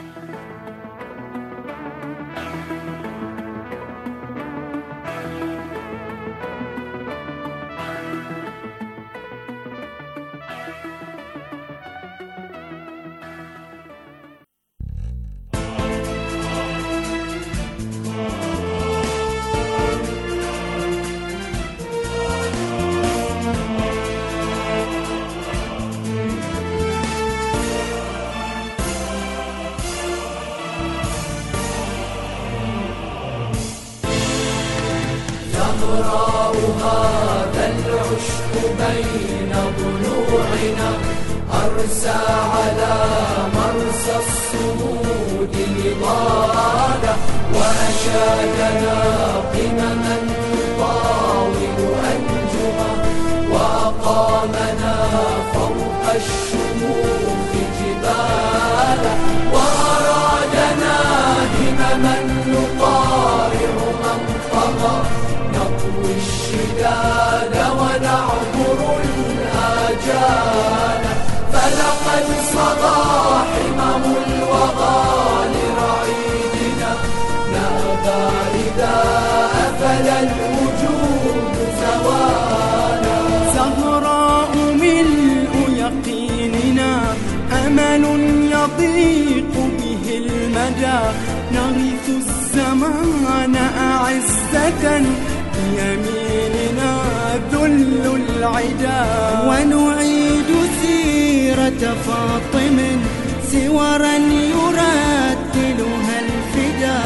زهراء هذا العشق بين ضلوعنا، أرسى على مرسى الصمود نضالا، وأشادنا قمما تطاول أنجما، وأقامنا فوق الشموخ جبالا، وأرادنا همما نقارع من طغى، نطوي الشداد ونعبر الآجال، فلقد صغى حمم الوغى لرعيدنا، نأبى إذا أفل الوجود زوالا. زهراء ملء يقيننا، أمل يضيق به المدى، نغث الزمان أعزة بيميننا ذل العدا، ونعيد سيرة فاطم سورا يرتلها الفدا،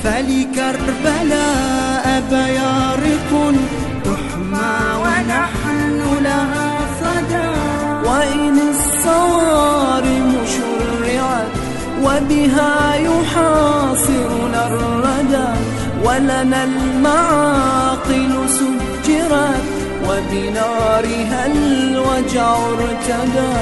فلكربلاء بيارق تحمى ونحن لها صدى، وإن الصوارم شرعت وبها يحاصرنا الردى، ولنا المعاقل سجرت وبنارها الوجع ارتدى.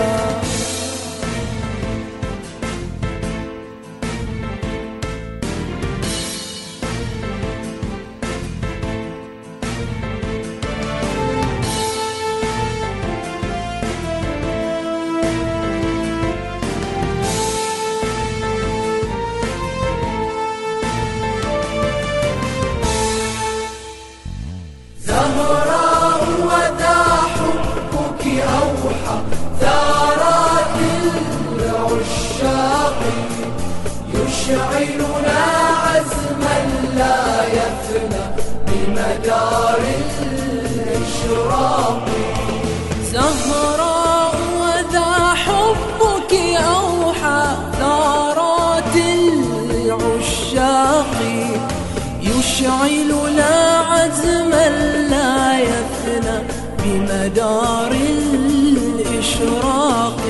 زهراء وذا حبك أوحى ثارات العشاق، يشعلنا عزما لا يفنى بمدار الإشراق. زهراء وذا حبك أوحى ثارات العشاق، يشعلنا عزما لا يفنى بمدار الإشراق.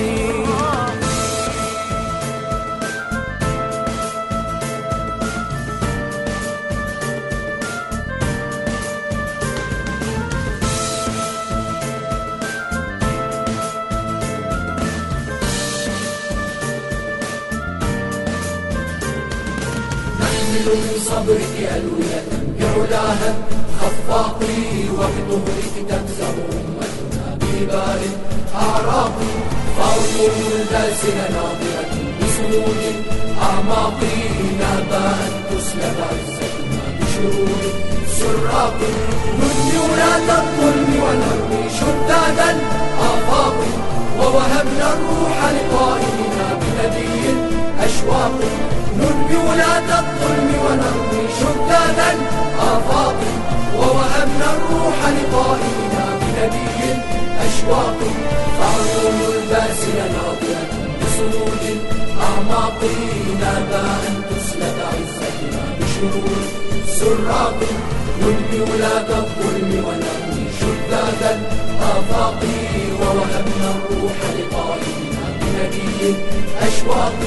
نحمل بصبرك ألوية بعلاها خفاقي، وبطهرك تمزح أمتنا ببال أعراق، فأرض الباسل ناظرة بصمود أعماقنا بأن تسلب عزتنا بشرور سراق نبني ولاة الظلم ونرمي شداد الآفاق ووهبنا الروح لطائرنا بندي أشواق نبني ولاة الظلم ونرمي شداد الآفاق ووهبنا الروح لطائرنا بندي أشواق فعيون الباسل ناضية بصمود أعماقنا بأن تسلب عزتنا بشرور سراق نبني ولاة الظلم ونرمي شداد الآفاق ووهبنا الروح لطائرنا بندي أشواق.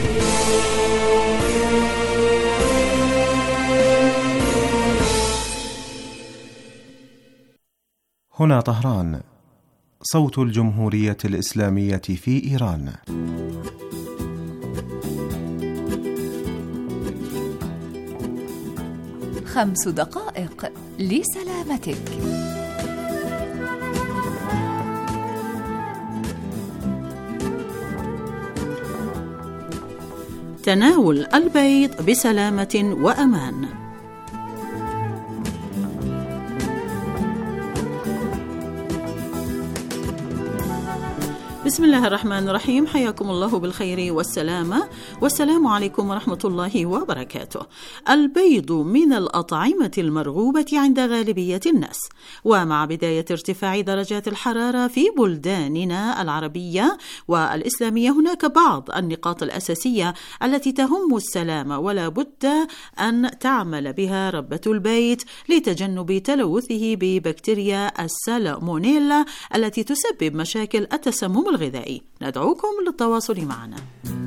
هنا طهران، صوت الجمهورية الإسلامية في إيران. خمس دقائق لسلامتك. تناول البيض بسلامة وأمان. بسم الله الرحمن الرحيم، حياكم الله بالخير والسلامة، والسلام عليكم ورحمة الله وبركاته. البيض من الأطعمة المرغوبة عند غالبية الناس، ومع بداية ارتفاع درجات الحرارة في بلداننا العربية والإسلامية هناك بعض النقاط الأساسية التي تهم السلامة ولا بد أن تعمل بها ربة البيت لتجنب تلوثه ببكتيريا السالمونيلا التي تسبب مشاكل التسمم الغذائي. ندعوكم للتواصل معنا.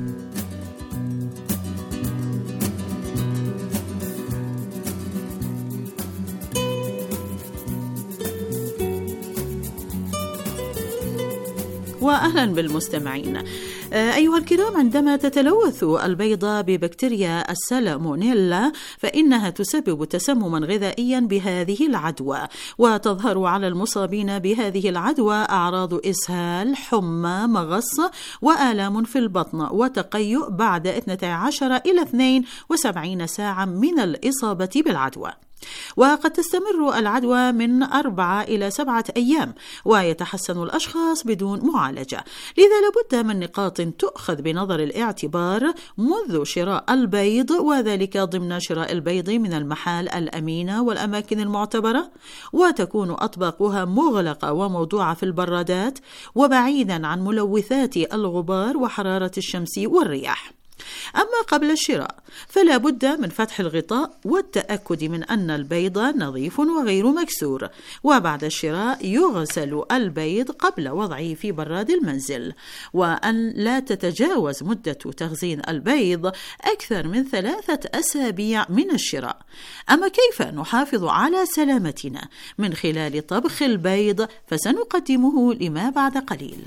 وأهلا بالمستمعين. أيها الكرام، عندما تتلوث البيضة ببكتيريا السالمونيلا فإنها تسبب تسمما غذائيا بهذه العدوى، وتظهر على المصابين بهذه العدوى أعراض إسهال، حمى، مغص، وآلام في البطن وتقيؤ بعد 12 إلى 72 ساعة من الإصابة بالعدوى. وقد تستمر العدوى من 4 إلى 7 أيام، ويتحسن الأشخاص بدون معالجة. لذا لابد من نقاط تؤخذ بنظر الاعتبار منذ شراء البيض، وذلك ضمن شراء البيض من المحال الأمينة والأماكن المعتبرة، وتكون أطباقها مغلقة وموضوعة في البرادات، وبعيدا عن ملوثات الغبار وحرارة الشمس والرياح. أما قبل الشراء فلا بد من فتح الغطاء والتأكد من أن البيض نظيف وغير مكسور، وبعد الشراء يغسل البيض قبل وضعه في براد المنزل، وأن لا تتجاوز مدة تخزين البيض أكثر من 3 أسابيع من الشراء. أما كيف نحافظ على سلامتنا من خلال طبخ البيض فسنقدمه لما بعد قليل.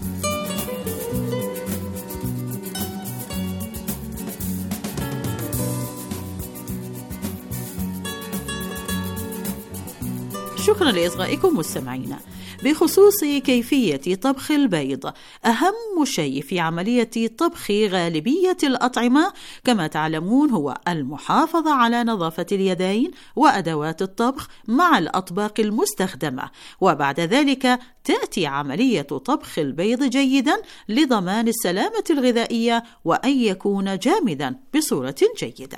شكرا لإصغائكم مستمعينا. بخصوص كيفية طبخ البيض، أهم شيء في عملية طبخ غالبية الأطعمة كما تعلمون هو المحافظة على نظافة اليدين وأدوات الطبخ مع الأطباق المستخدمة، وبعد ذلك تأتي عملية طبخ البيض جيدا لضمان السلامة الغذائية وأن يكون جامدا بصورة جيدة.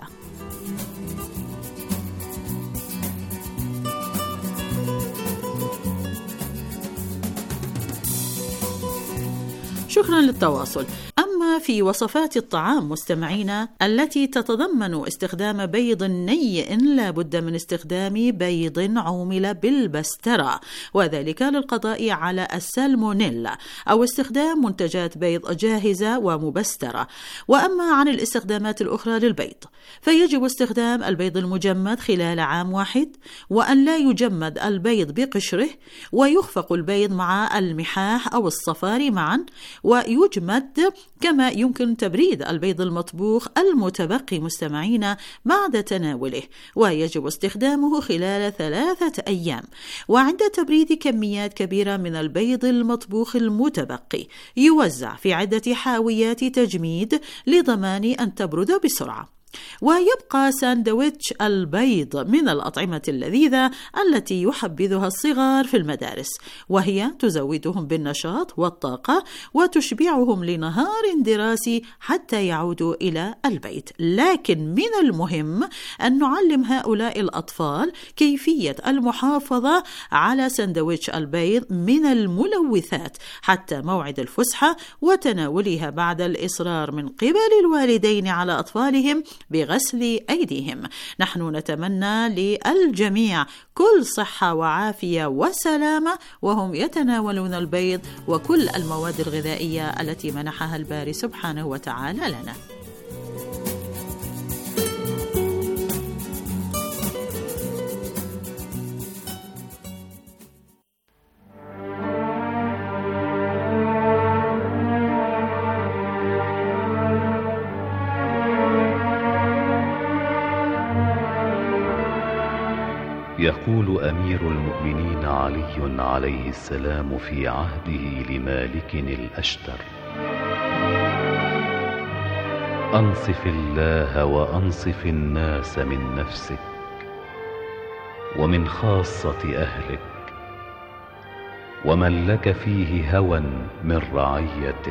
شكرا للتواصل. أما في وصفات الطعام مستمعينا التي تتضمن استخدام بيض نيء، لا بد من استخدام بيض عومل بالبسترة، وذلك للقضاء على السالمونيلا، أو استخدام منتجات بيض جاهزة ومبسترة. وأما عن الاستخدامات الأخرى للبيض فيجب استخدام البيض المجمد خلال عام واحد، وأن لا يجمد البيض بقشره، ويخفق البيض مع المحاح أو الصفار معا ويجمد، كما بينما يمكن تبريد البيض المطبوخ المتبقي مستمعين بعد تناوله، ويجب استخدامه خلال 3 أيام. وعند تبريد كميات كبيرة من البيض المطبوخ المتبقي يوزع في عدة حاويات تجميد لضمان أن تبرد بسرعة. ويبقى ساندويتش البيض من الأطعمة اللذيذة التي يحبذها الصغار في المدارس، وهي تزودهم بالنشاط والطاقة وتشبعهم لنهار دراسي حتى يعودوا إلى البيت. لكن من المهم أن نعلم هؤلاء الأطفال كيفية المحافظة على ساندويتش البيض من الملوثات حتى موعد الفسحة، وتناولها بعد الإصرار من قبل الوالدين على أطفالهم بغسل أيديهم. نحن نتمنى للجميع كل صحة وعافية وسلامة وهم يتناولون البيض وكل المواد الغذائية التي منحها الباري سبحانه وتعالى لنا. يقول أمير المؤمنين علي عليه السلام في عهده لمالك الأشتر: أنصف الله وأنصف الناس من نفسك ومن خاصة أهلك ومن لك فيه هوى من رعيتك،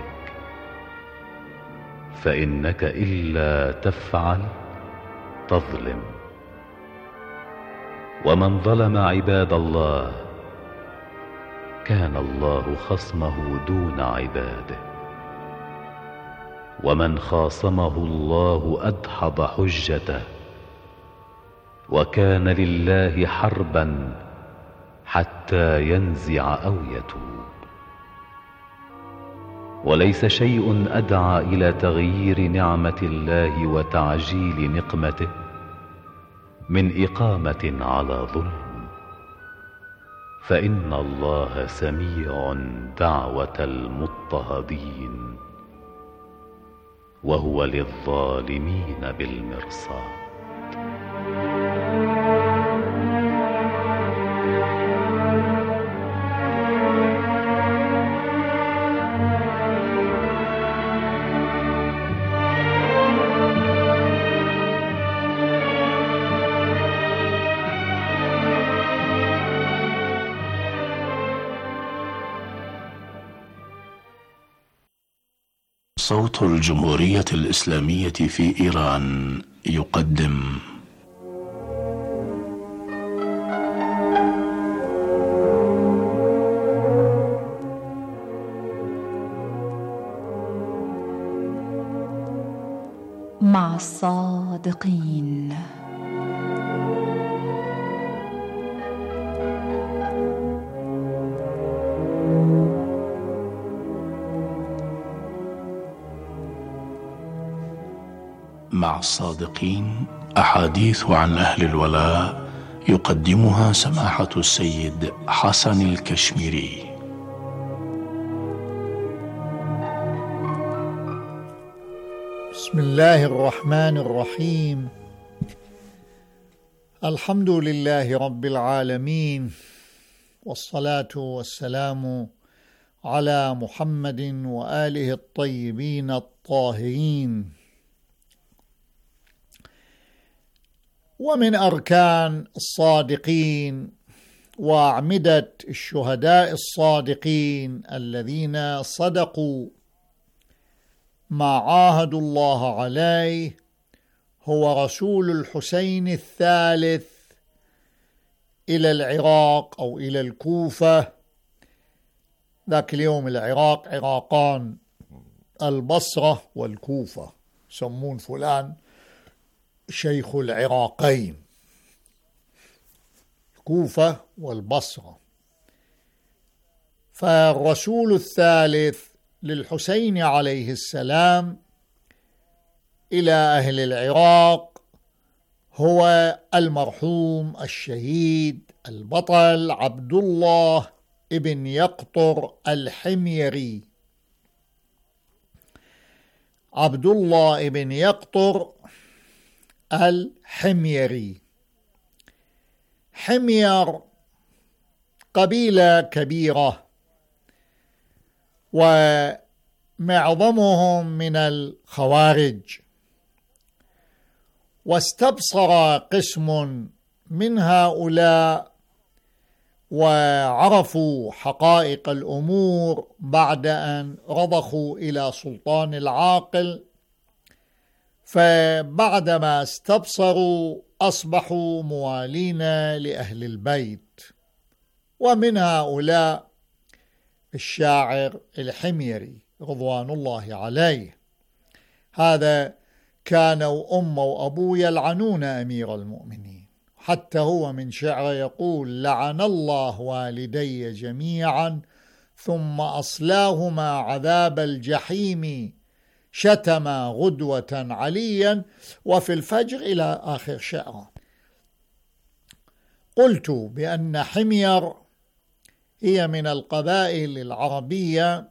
فإنك إلا تفعل تظلم، ومن ظلم عباد الله كان الله خصمه دون عباده، ومن خاصمه الله أدحض حجته، وكان لله حربا حتى ينزع أو يتوب. وليس شيء أدعى إلى تغيير نعمة الله وتعجيل نقمته من إقامة على ظلم، فإن الله سميع دعوة المضطهدين وهو للظالمين بالمرصاد. صوت الجمهورية الإسلامية في إيران يقدم مع الصادقين. مع الصادقين أحاديث عن أهل الولاء يقدمها سماحة السيد حسن الكشميري. بسم الله الرحمن الرحيم. الحمد لله رب العالمين، والصلاة والسلام على محمد وآله الطيبين الطاهرين. ومن أركان الصادقين وأعمدة الشهداء الصادقين الذين صدقوا ما عاهدوا الله عليه هو رسول الحسين الثالث إلى العراق أو إلى الكوفة. ذاك اليوم العراق عراقان، البصرة والكوفة، يسمون فلان شيخ العراقين، الكوفة والبصرة. فالرسول الثالث للحسين عليه السلام إلى أهل العراق هو المرحوم الشهيد البطل عبد الله ابن يقطر الحميري. عبد الله بن يقطر الحميري. حمير قبيلة كبيرة، ومعظمهم من الخوارج، واستبصر قسم من هؤلاء وعرفوا حقائق الأمور بعد أن رضخوا إلى سلطان العاقل، فبعدما استبصروا أصبحوا موالين لأهل البيت، ومن هؤلاء الشاعر الحميري رضوان الله عليه. هذا كانوا أمه وأبوه يلعنون أمير المؤمنين، حتى هو من شعره يقول: لعن الله والدي جميعا ثم أصلاهما عذاب الجحيم، شتما غدوة عليا وفي الفجر، إلى آخر شعره. قلت بأن حمير هي من القبائل العربية،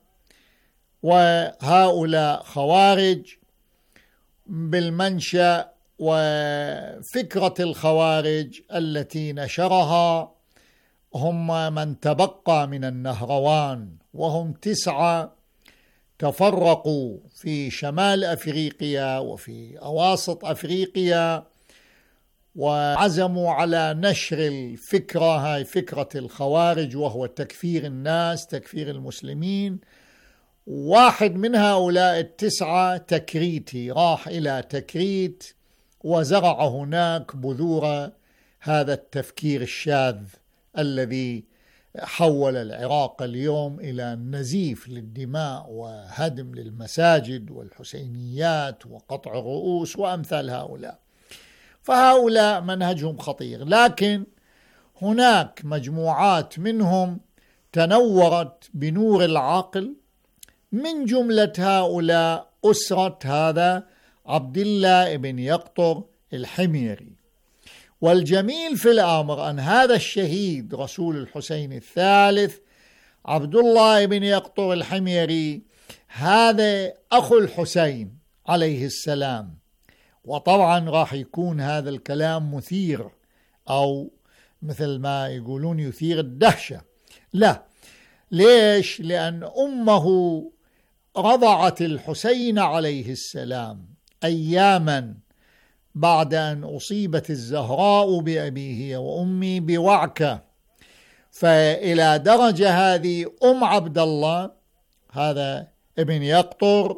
وهؤلاء خوارج بالمنشأ، وفكرة الخوارج التي نشرها هم من تبقى من النهروان، وهم 9 تفرقوا في شمال أفريقيا وفي أواسط أفريقيا، وعزموا على نشر الفكرة، هاي فكرة الخوارج، وهو تكفير الناس، تكفير المسلمين. واحد من هؤلاء 9 تكريتي، راح إلى تكريت وزرع هناك بذور هذا التفكير الشاذ الذي حول العراق اليوم إلى نزيف للدماء وهدم للمساجد والحسينيات وقطع الرؤوس وأمثال هؤلاء. فهؤلاء منهجهم خطير، لكن هناك مجموعات منهم تنورت بنور العقل، من جملة هؤلاء أسرة هذا عبد الله بن يقطر الحميري. والجميل في الأمر أن هذا الشهيد رسول الحسين الثالث عبد الله بن يقطر الحميري هذا أخو الحسين عليه السلام. وطبعا راح يكون هذا الكلام مثير، أو مثل ما يقولون يثير الدهشة. لا، ليش؟ لأن أمه رضعت الحسين عليه السلام أياما بعد أن أصيبت الزهراء بأبيه وأمي بوعكة، فإلى درجة هذه أم عبد الله هذا ابن يقطر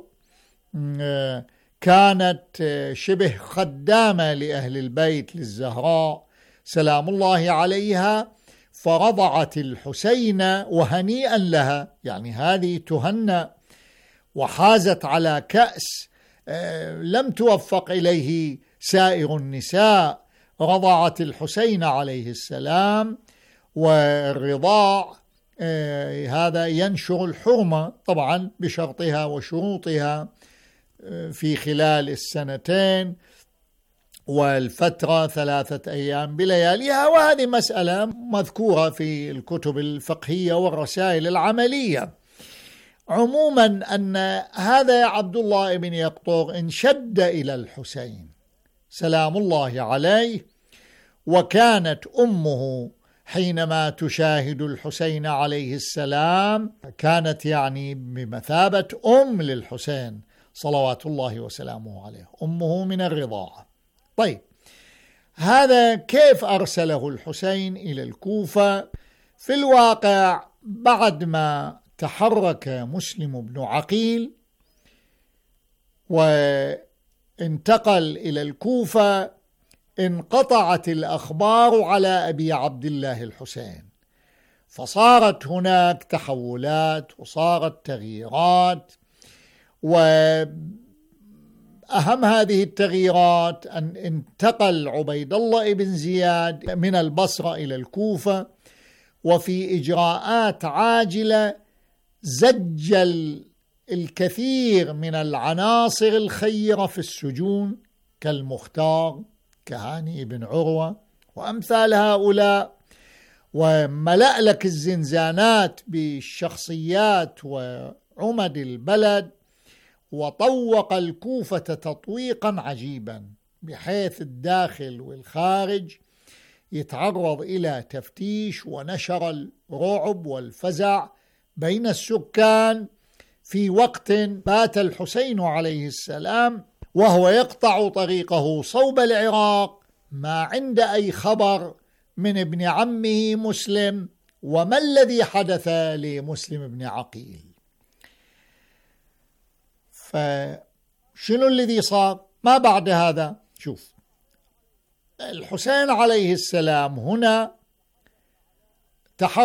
كانت شبه خدامة لأهل البيت للزهراء سلام الله عليها، فرضعت الحسين وهنيئا لها، يعني هذه تهنأ وحازت على كأس لم توفق إليه سائر النساء. رضعت الحسين عليه السلام، والرضاع هذا ينشر الحرمة طبعا بشرطها وشروطها في خلال السنتين والفترة 3 أيام بلياليها، وهذه مسألة مذكورة في الكتب الفقهية والرسائل العملية. عموما أن هذا عبد الله بن يقطر انشد إلى الحسين سلام الله عليه، وكانت أمه حينما تشاهد الحسين عليه السلام كانت يعني بمثابة أم للحسين صلوات الله وسلامه عليه، أمه من الرضاعة. طيب، هذا كيف أرسله الحسين إلى الكوفة؟ في الواقع بعد ما تحرك مسلم بن عقيل وانتقل إلى الكوفة انقطعت الأخبار على أبي عبد الله الحسين، فصارت هناك تحولات وصارت تغييرات، وأهم هذه التغييرات أن انتقل عبيد الله بن زياد من البصرة إلى الكوفة، وفي إجراءات عاجلة زجل الكثير من العناصر الخيرة في السجون كالمختار كهاني بن عروة وأمثال هؤلاء، وملأ لك الزنزانات بالشخصيات وعمد البلد، وطوق الكوفة تطويقا عجيبا، بحيث الداخل والخارج يتعرض إلى تفتيش، ونشر الرعب والفزع بين السكان في وقت بات الحسين عليه السلام وهو يقطع طريقه صوب العراق ما عند أي خبر من ابن عمه مسلم وما الذي حدث لمسلم بن عقيل. فشنو الذي صار ما بعد هذا؟ شوف، الحسين عليه السلام هنا تحرك